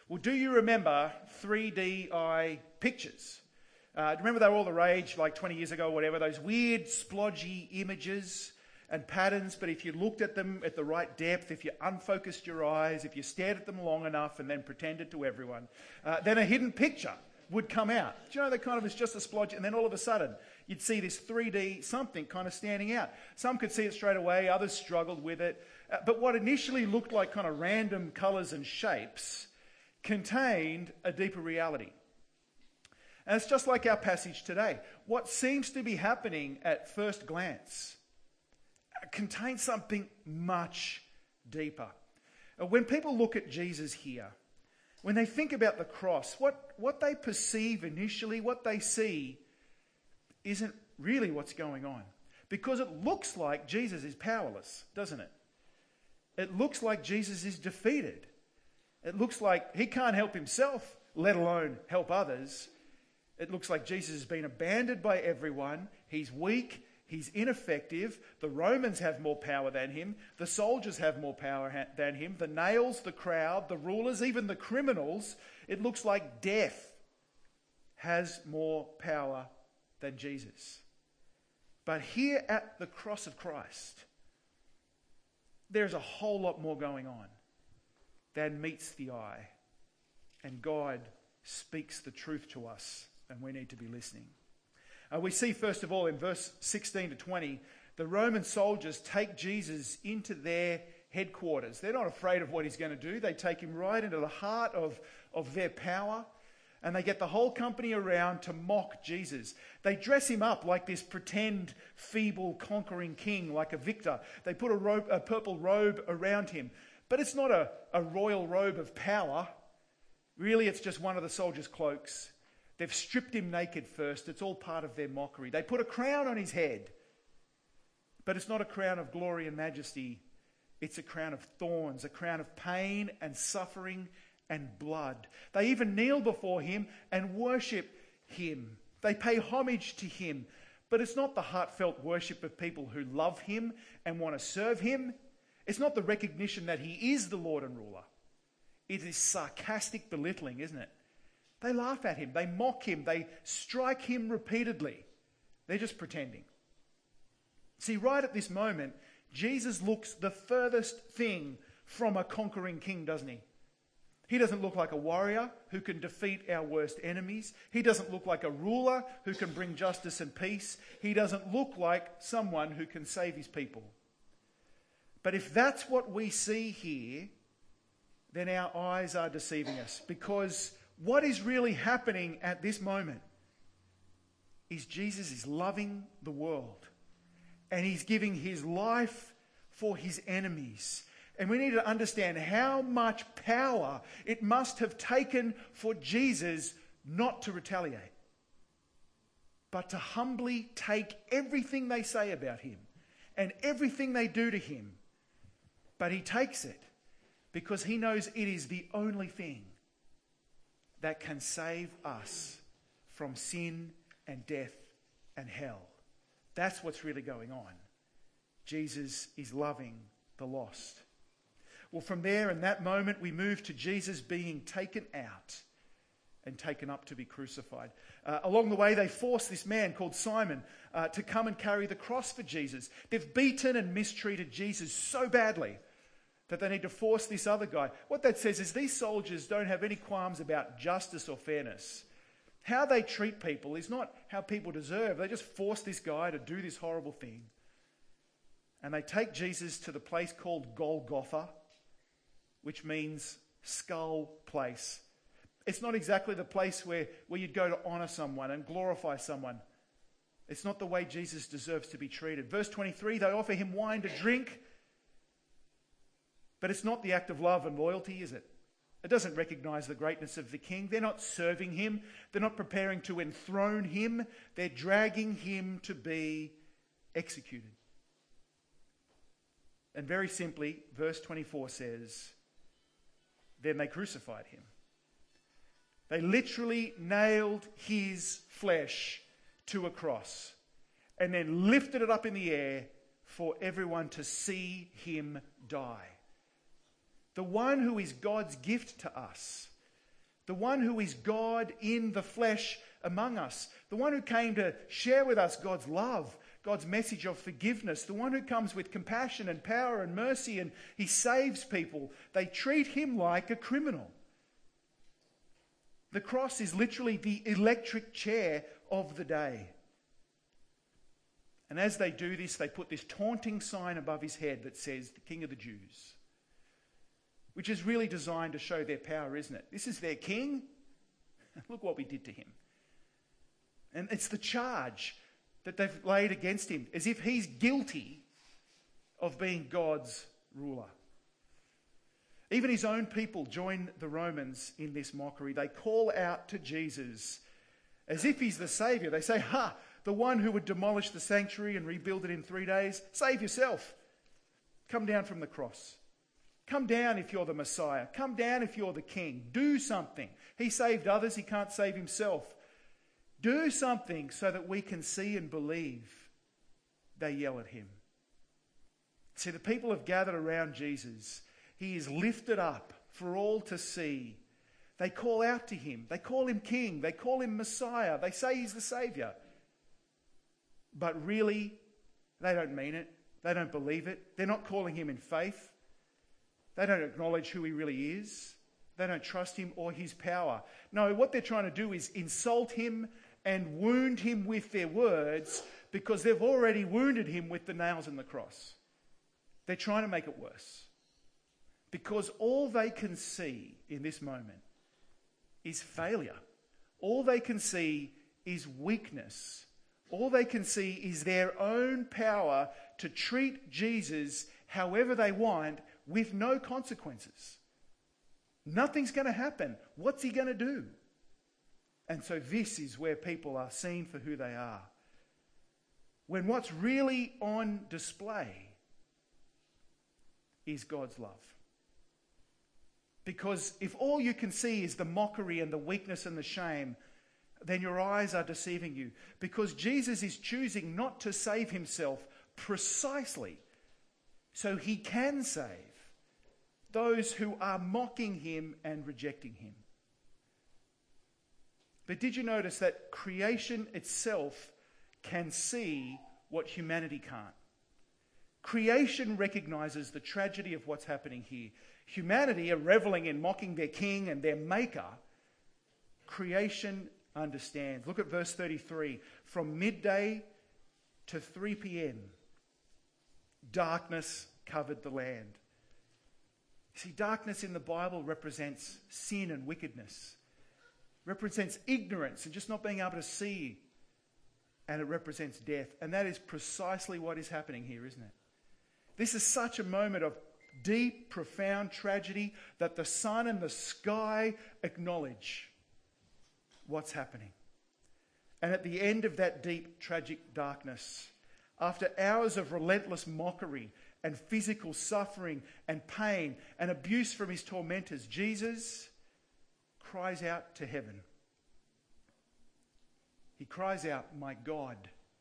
Well, do you remember 3DI pictures? Remember they were all the rage like 20 years ago or whatever, those weird splodgy images and patterns, but if you looked at them at the right depth, if you unfocused your eyes, if you stared at them long enough and then pretended to everyone, then a hidden picture would come out. Do you know, that kind of was just a splodge, and then all of a sudden you'd see this 3D something kind of standing out. Some could see it straight away, others struggled with it. But what initially looked like kind of random colours and shapes contained a deeper reality. And it's just like our passage today. What seems to be happening at first glance contains something much deeper. When people look at Jesus here, when they think about the cross, what they perceive initially, what they see, isn't really what's going on. Because it looks like Jesus is powerless, doesn't it? It looks like Jesus is defeated. It looks like he can't help himself, let alone help others. It looks like Jesus has been abandoned by everyone. He's weak. He's ineffective. The Romans have more power than him. The soldiers have more power than him. The nails, the crowd, the rulers, even the criminals. It looks like death has more power than Jesus. But here at the cross of Christ, there's a whole lot more going on than meets the eye. And God speaks the truth to us, and we need to be listening. We see, first of all, in verse 16 to 20, the Roman soldiers take Jesus into their headquarters. They're not afraid of what he's going to do. They take him right into the heart of their power, and they get the whole company around to mock Jesus. They dress him up like this pretend, feeble, conquering king, like a victor. They put a purple robe around him. But it's not a royal robe of power. Really, it's just one of the soldiers' cloaks. They've stripped him naked first. It's all part of their mockery. They put a crown on his head. But it's not a crown of glory and majesty. It's a crown of thorns, a crown of pain and suffering and blood. They even kneel before him and worship him. They pay homage to him. But it's not the heartfelt worship of people who love him and want to serve him. It's not the recognition that he is the Lord and ruler. It is sarcastic belittling, isn't it? They laugh at him. They mock him. They strike him repeatedly. They're just pretending. See, right at this moment, Jesus looks the furthest thing from a conquering king, doesn't he? He doesn't look like a warrior who can defeat our worst enemies. He doesn't look like a ruler who can bring justice and peace. He doesn't look like someone who can save his people. But if that's what we see here, then our eyes are deceiving us, because what is really happening at this moment is Jesus is loving the world, and he's giving his life for his enemies. And we need to understand how much power it must have taken for Jesus not to retaliate, but to humbly take everything they say about him and everything they do to him. But he takes it because he knows it is the only thing that can save us from sin and death and hell. That's what's really going on. Jesus is loving the lost. Well, from there, in that moment, we move to Jesus being taken out and taken up to be crucified. Along the way, they force this man called Simon to come and carry the cross for Jesus. They've beaten and mistreated Jesus so badly that they need to force this other guy. What that says is these soldiers don't have any qualms about justice or fairness. How they treat people is not how people deserve. They just force this guy to do this horrible thing. And they take Jesus to the place called Golgotha, which means skull place. It's not exactly the place where you'd go to honour someone and glorify someone. It's not the way Jesus deserves to be treated. Verse 23, they offer him wine to drink, but it's not the act of love and loyalty, is it? It doesn't recognise the greatness of the king. They're not serving him. They're not preparing to enthrone him. They're dragging him to be executed. And very simply, verse 24 says, then they crucified him. They literally nailed his flesh to a cross and then lifted it up in the air for everyone to see him die. The one who is God's gift to us, the one who is God in the flesh among us, the one who came to share with us God's love, God's message of forgiveness, the one who comes with compassion and power and mercy, and he saves people. They treat him like a criminal. The cross is literally the electric chair of the day. And as they do this, they put this taunting sign above his head that says, "The King of the Jews," which is really designed to show their power, isn't it? This is their king. Look what we did to him. And it's the charge that they've laid against him, as if he's guilty of being God's ruler. Even his own people join the Romans in this mockery. They call out to Jesus as if he's the Saviour. They say, "Ha, the one who would demolish the sanctuary and rebuild it in 3 days, save yourself. Come down from the cross. Come down if you're the Messiah. Come down if you're the King. Do something. He saved others, he can't save himself. Do something so that we can see and believe." They yell at him. See, the people have gathered around Jesus. He is lifted up for all to see. They call out to him. They call him King. They call him Messiah. They say he's the Saviour. But really, they don't mean it. They don't believe it. They're not calling him in faith. They don't acknowledge who he really is. They don't trust him or his power. No, what they're trying to do is insult him and wound him with their words, because they've already wounded him with the nails in the cross. They're trying to make it worse. Because all they can see in this moment is failure. All they can see is weakness. All they can see is their own power to treat Jesus however they want with no consequences. Nothing's going to happen. What's he going to do? And so this is where people are seen for who they are. When what's really on display is God's love. Because if all you can see is the mockery and the weakness and the shame, then your eyes are deceiving you. Because Jesus is choosing not to save himself precisely so he can save those who are mocking him and rejecting him. But did you notice that creation itself can see what humanity can't? Creation recognizes the tragedy of what's happening here. Humanity are reveling in mocking their king and their maker. Creation understands. Look at verse 33. From midday to 3 p.m, darkness covered the land. You see, darkness in the Bible represents sin and wickedness. Represents ignorance and just not being able to see. And it represents death. And that is precisely what is happening here, isn't it? This is such a moment of deep, profound tragedy that the sun and the sky acknowledge what's happening. And at the end of that deep, tragic darkness, after hours of relentless mockery and physical suffering and pain and abuse from his tormentors, Jesus cries out to heaven. He cries out, my God,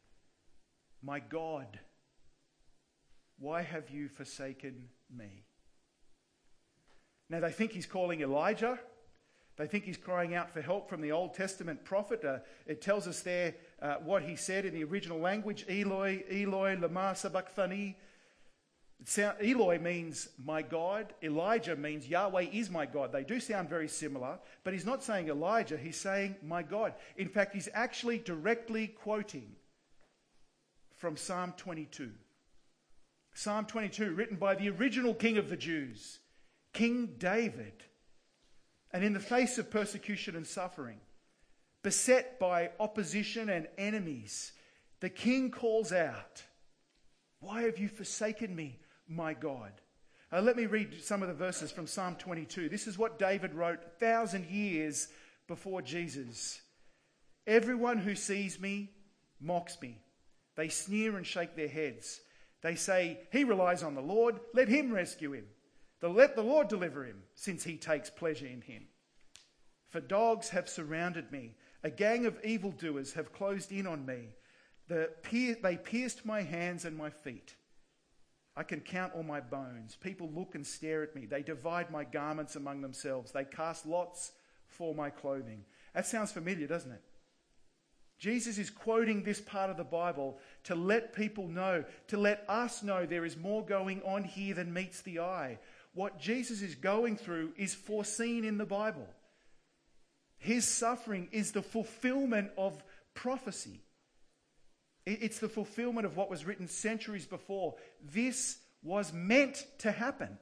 why have you forsaken me?" Now they think he's calling Elijah. They think he's crying out for help from the Old Testament prophet. It tells us there what he said in the original language, Eloi, Eloi, lama sabachthani. Eloi means my God. Elijah means Yahweh is my God. They do sound very similar, but he's not saying Elijah, he's saying my God. In fact, he's actually directly quoting from Psalm 22. Psalm 22, written by the original king of the Jews, King David. And in the face of persecution and suffering, beset by opposition and enemies, the king calls out, "Why have you forsaken me, my God?" Let me read some of the verses from Psalm 22. This is what David wrote 1,000 years before Jesus. "Everyone who sees me mocks me. They sneer and shake their heads. They say, 'He relies on the Lord. Let him rescue him. Let the Lord deliver him, since he takes pleasure in him.' For dogs have surrounded me. A gang of evildoers have closed in on me. They pierced my hands and my feet. I can count all my bones. People look and stare at me. They divide my garments among themselves. They cast lots for my clothing. That sounds familiar, doesn't it? Jesus is quoting this part of the Bible to let people know, to let us know there is more going on here than meets the eye. What Jesus is going through is foreseen in the Bible. His suffering is the fulfillment of prophecy. It's the fulfillment of what was written centuries before. This was meant to happen.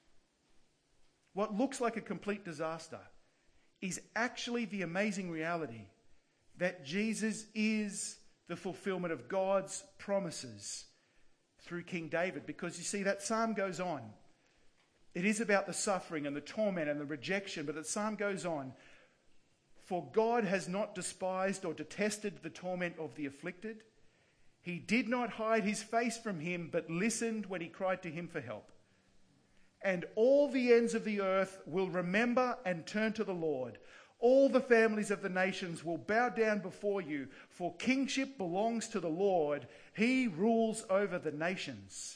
What looks like a complete disaster is actually the amazing reality that Jesus is the fulfillment of God's promises through King David. Because you see, that psalm goes on. It is about the suffering and the torment and the rejection, but the psalm goes on. For God has not despised or detested the torment of the afflicted. He did not hide his face from him, but listened when he cried to him for help. And all the ends of the earth will remember and turn to the Lord. All the families of the nations will bow down before you, for kingship belongs to the Lord. He rules over the nations.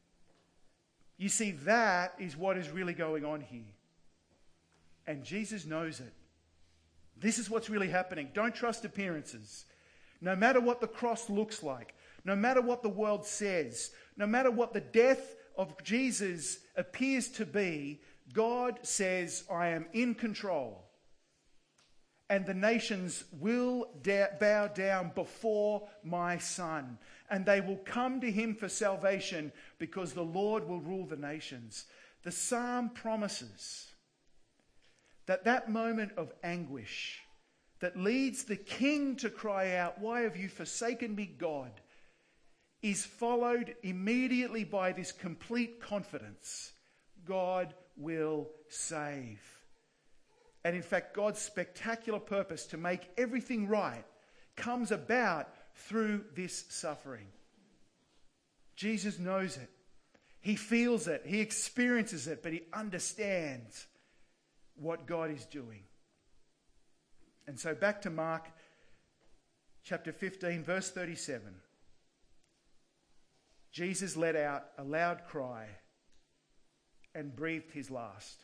You see, that is what is really going on here. And Jesus knows it. This is what's really happening. Don't trust appearances. No matter what the cross looks like, no matter what the world says, no matter what the death of Jesus appears to be, God says, I am in control. And the nations will bow down before my Son. And they will come to him for salvation because the Lord will rule the nations. The psalm promises that that moment of anguish that leads the king to cry out, why have you forsaken me, God? Is followed immediately by this complete confidence. God will save. And in fact, God's spectacular purpose to make everything right comes about through this suffering. Jesus knows it. He feels it. He experiences it, but he understands what God is doing. And so back to Mark chapter 15, verse 37. Jesus let out a loud cry and breathed his last.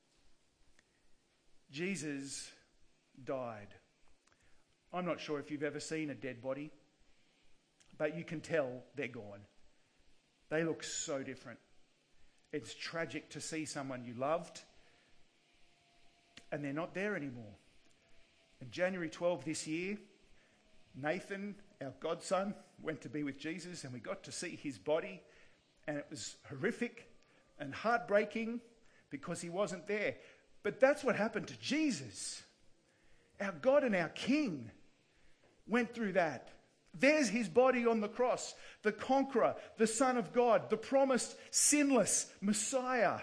Jesus died. I'm not sure if you've ever seen a dead body, but you can tell they're gone. They look so different. It's tragic to see someone you loved and they're not there anymore. And January 12 this year, Nathan, our godson, went to be with Jesus and we got to see his body, and it was horrific and heartbreaking because he wasn't there. But that's what happened to Jesus. Our God and our King went through that. There's his body on the cross, the conqueror, the Son of God, the promised sinless Messiah,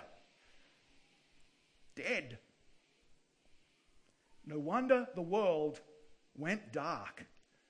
dead. No wonder the world went dark.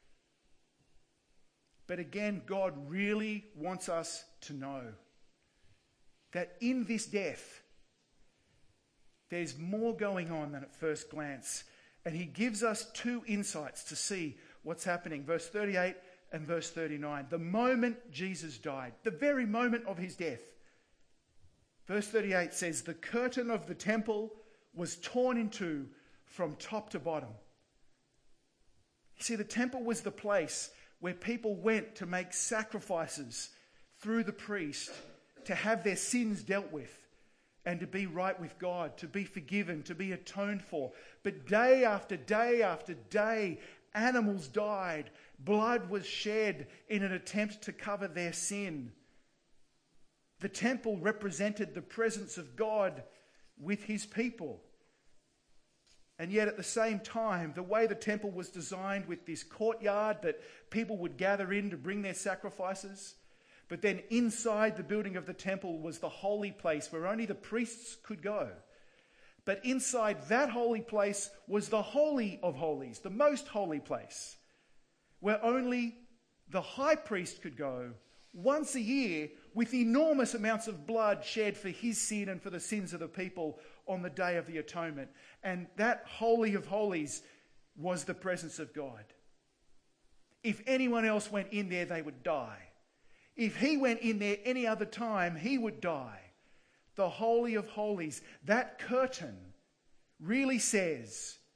But again, God really wants us to know that in this death, there's more going on than at first glance. And he gives us two insights to see what's happening. Verse 38 and verse 39. The moment Jesus died, the very moment of his death. Verse 38 says, the curtain of the temple was torn in two from top to bottom. You see, the temple was the place where people went to make sacrifices through the priest to have their sins dealt with and to be right with God, to be forgiven, to be atoned for. But day after day after day, animals died. Blood was shed in an attempt to cover their sin. The temple represented the presence of God with his people. And yet at the same time, the way the temple was designed with this courtyard that people would gather in to bring their sacrifices, but then inside the building of the temple was the holy place where only the priests could go. But inside that holy place was the Holy of Holies, the most holy place, where only the high priest could go once a year with enormous amounts of blood shed for his sin and for the sins of the people on the Day of the Atonement. And that Holy of Holies was the presence of God. If anyone else went in there, they would die. If he went in there any other time, he would die. The Holy of Holies, that curtain really says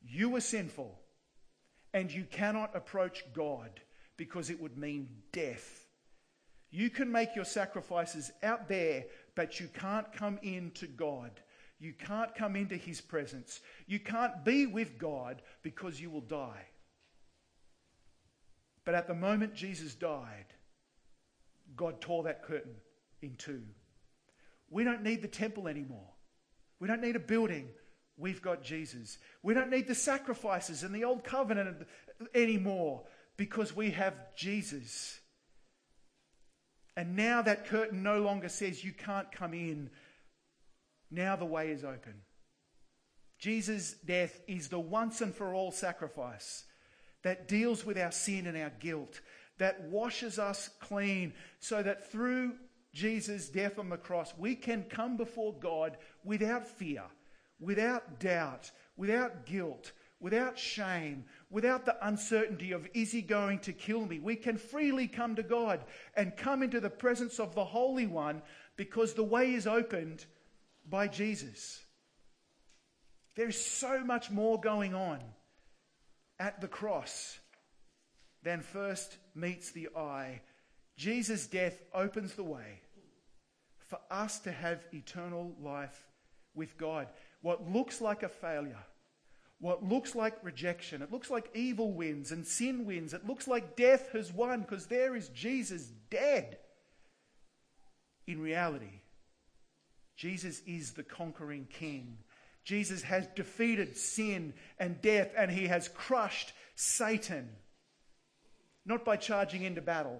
You were sinful, and you cannot approach God because it would mean death. You can make your sacrifices out there, but you can't come into God. You can't come into his presence. You can't be with God because you will die. But at the moment Jesus died, God tore that curtain in two. We don't need the temple anymore. We don't need a building. We've got Jesus. We don't need the sacrifices and the old covenant anymore because we have Jesus. And now that curtain no longer says you can't come in. Now the way is open. Jesus' death is the once and for all sacrifice that deals with our sin and our guilt, that washes us clean so that through Jesus' death on the cross, we can come before God without fear, without doubt, without guilt, without shame, without the uncertainty of, is he going to kill me? We can freely come to God and come into the presence of the Holy One because the way is opened by Jesus. There's so much more going on at the cross than first meets the eye. Jesus' death opens the way for us to have eternal life with God. What looks like a failure, what looks like rejection, it looks like evil wins and sin wins, it looks like death has won because there is Jesus dead. In reality, Jesus is the conquering king. Jesus has defeated sin and death, and he has crushed Satan. Not by charging into battle,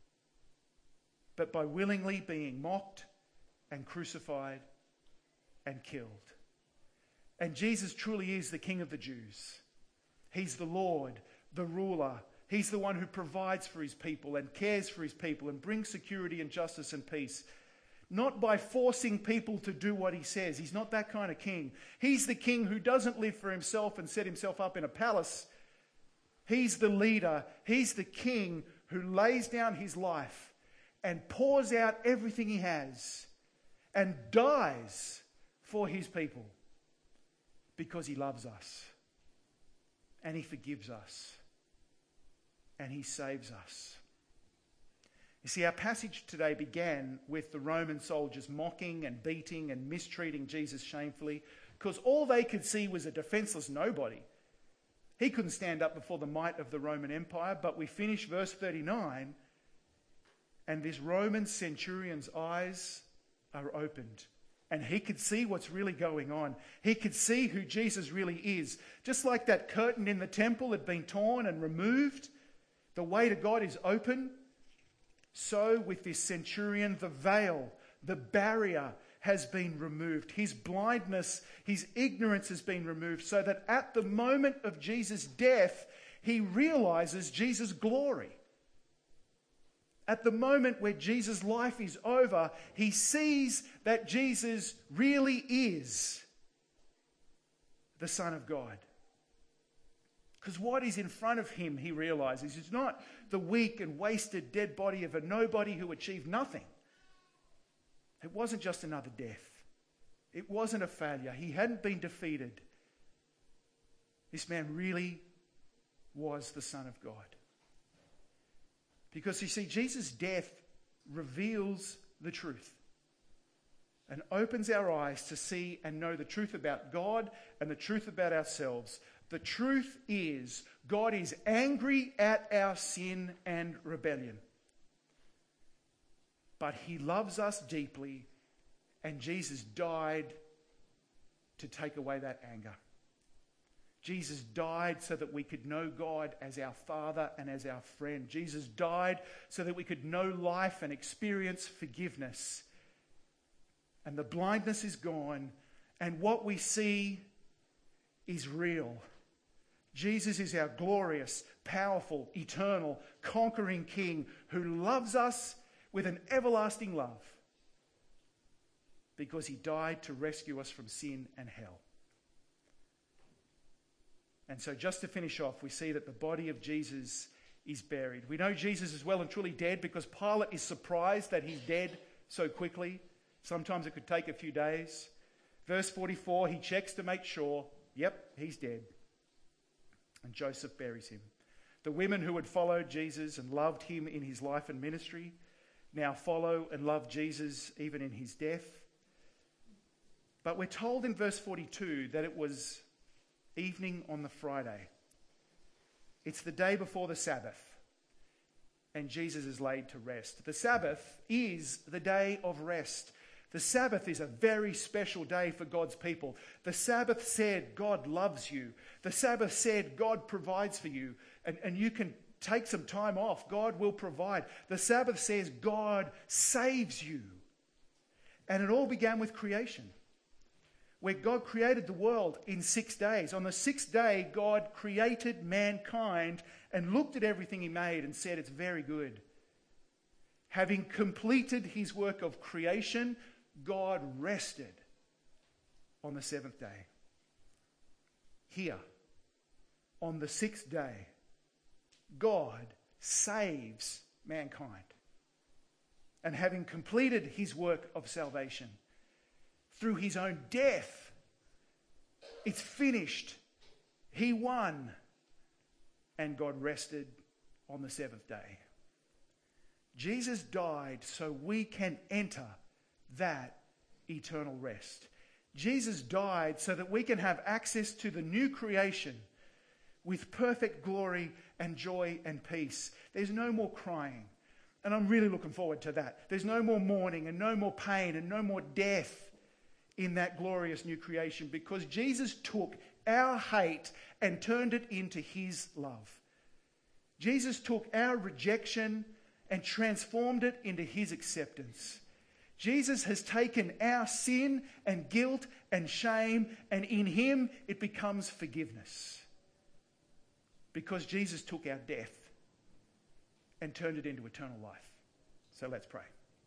but by willingly being mocked and crucified and killed. And Jesus truly is the King of the Jews. He's the Lord, the ruler. He's the one who provides for his people and cares for his people and brings security and justice and peace. Not by forcing people to do what he says. He's not that kind of king. He's the king who doesn't live for himself and set himself up in a palace. He's the leader. He's the king who lays down his life and pours out everything he has and dies for his people because he loves us and he forgives us and he saves us. You see, our passage today began with the Roman soldiers mocking and beating and mistreating Jesus shamefully because all they could see was a defenseless nobody. He couldn't stand up before the might of the Roman Empire, but we finish verse 39 and this Roman centurion's eyes are opened and he could see what's really going on. He could see who Jesus really is. Just like that curtain in the temple had been torn and removed, the way to God is open. So with this centurion, the veil, the barrier has been removed. His blindness, his ignorance has been removed so that at the moment of Jesus' death, he realizes Jesus' glory. At the moment where Jesus' life is over, he sees that Jesus really is the Son of God. Because what is in front of him, he realizes, is not the weak and wasted dead body of a nobody who achieved nothing. It wasn't just another death. It wasn't a failure. He hadn't been defeated. This man really was the Son of God. Because you see, Jesus' death reveals the truth and opens our eyes to see and know the truth about God and the truth about ourselves. The truth is, God is angry at our sin and rebellion. But he loves us deeply, and Jesus died to take away that anger. Jesus died so that we could know God as our Father and as our friend. Jesus died so that we could know life and experience forgiveness. And the blindness is gone, and what we see is real. Jesus is our glorious, powerful, eternal, conquering King who loves us with an everlasting love because he died to rescue us from sin and hell. And so just to finish off, we see that the body of Jesus is buried. We know Jesus is well and truly dead because Pilate is surprised that he's dead so quickly. Sometimes it could take a few days. Verse 44, he checks to make sure, yep, he's dead. and Joseph buries him. The women who had followed Jesus and loved him in his life and ministry now follow and love Jesus even in his death. But we're told in verse 42 that it was evening on the Friday. It's the day before the Sabbath, and Jesus is laid to rest. The Sabbath is the day of rest. The Sabbath is a very special day for God's people. The Sabbath said God loves you. The Sabbath said God provides for you, and you can take some time off. God will provide. The Sabbath says God saves you. And it all began with creation, where God created the world in 6 days. On the sixth day, God created mankind and looked at everything he made and said, it's very good. Having completed his work of creation, God rested on the seventh day. Here, on the sixth day, God saves mankind. And having completed his work of salvation through his own death, it's finished. He won. And God rested on the seventh day. Jesus died so we can enter that eternal rest. Jesus died so that we can have access to the new creation with perfect glory and joy and peace. There's no more crying. And I'm really looking forward to that. There's no more mourning and no more pain and no more death in that glorious new creation, because Jesus took our hate and turned it into his love. Jesus took our rejection and transformed it into his acceptance. Jesus has taken our sin and guilt and shame, and in him it becomes forgiveness. Because Jesus took our death and turned it into eternal life. So let's pray.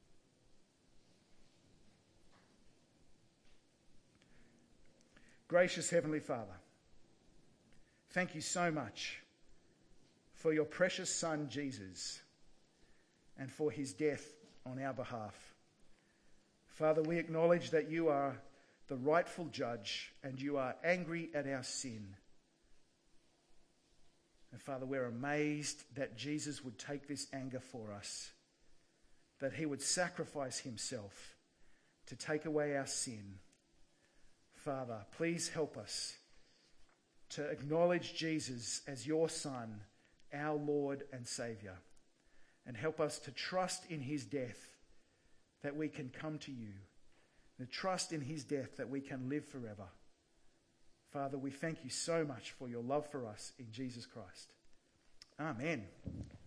Gracious Heavenly Father, thank you so much for your precious Son, Jesus, and for his death on our behalf. Father, we acknowledge that you are the rightful judge and you are angry at our sin. And Father, we're amazed that Jesus would take this anger for us, that he would sacrifice himself to take away our sin. Father, please help us to acknowledge Jesus as your Son, our Lord and Saviour, and help us to trust in his death that we can come to you, and trust in his death that we can live forever. Father, we thank you so much for your love for us in Jesus Christ. Amen.